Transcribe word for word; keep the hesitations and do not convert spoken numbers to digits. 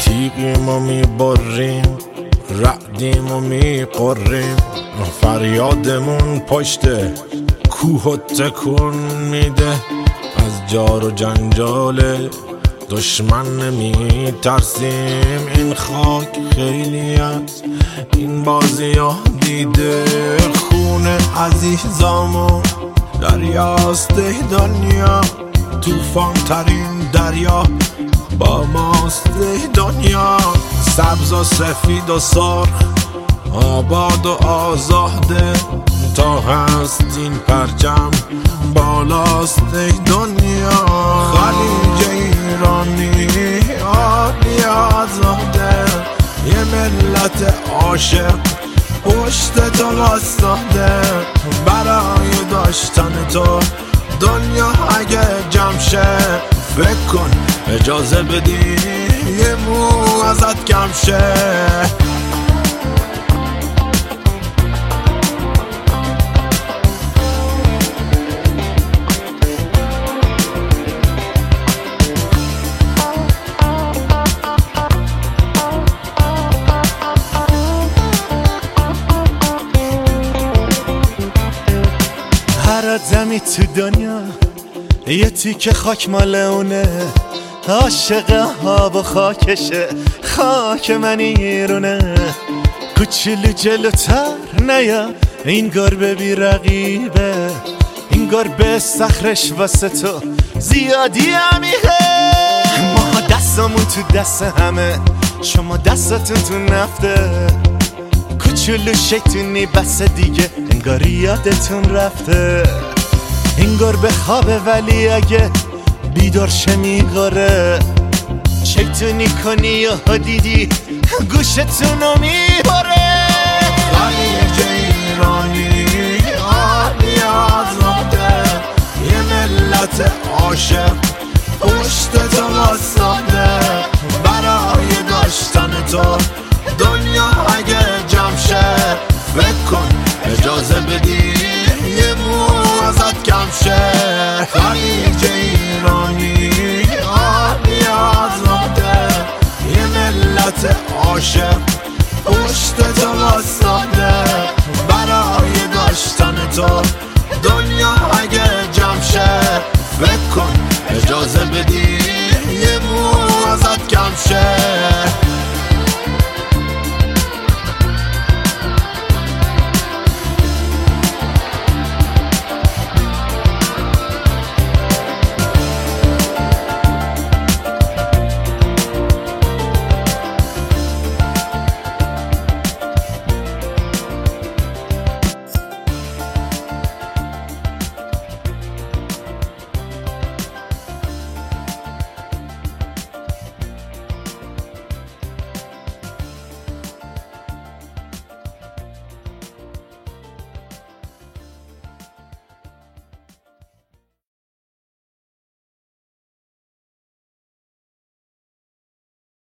تیغیم و میبریم، رعدیم و میقریم، فریادمون پشت کوه و تکون میده. از جار و جنجال دشمن نمی ترسیم، این خاک خیلی از این بازی ها دیده. خون عزیزامون دریاست دنیا، توفان ترین دریا با ماست دنیا. سبز و سفید و سرخ، آباد و آزاده، تا هست این پرچم بالاست دنیا. خلیج ایرانی عالی آزاده، یه ملت عاشق پشت تو واسطاده. برای داشتن تو دنیا اگه جمع شه، فکر کن اجازه بدی یه مو ازت کم شه. هر آدمی تو دنیا یه تیکه خاک مال اونه، عاشق آب و خاکشه، خاک من ایرونه. کوچولو جلوتر نیا، این گربه بی رقیبه، این گربه صخرش واسه تو زیادی عمیقه. ما دستمون تو دست همه، شما دستتون تو نفته. کوچولو شیطونی بس دیگه، انگار یادتون رفته. این گربه خوابه ولی اگه بیدار شه میگاره. شیطونی کنی یا دیدی گوشتونو میباره. خلیج ایرانی عالی آزاده، یه ملت عاشق پشت تو واسطاده. برای داشتن تو دنیا اگه جمع شه، فکر کن اجازه بدی یه مو ازت کم شه. خلیج ایرانی عالی آزاده، یه ملت عاشق پشت تو واسطاده. برای داشتن تو دنیا اگه جمع شه، فکر کن اجازه بدی یه مو ازت کم شه.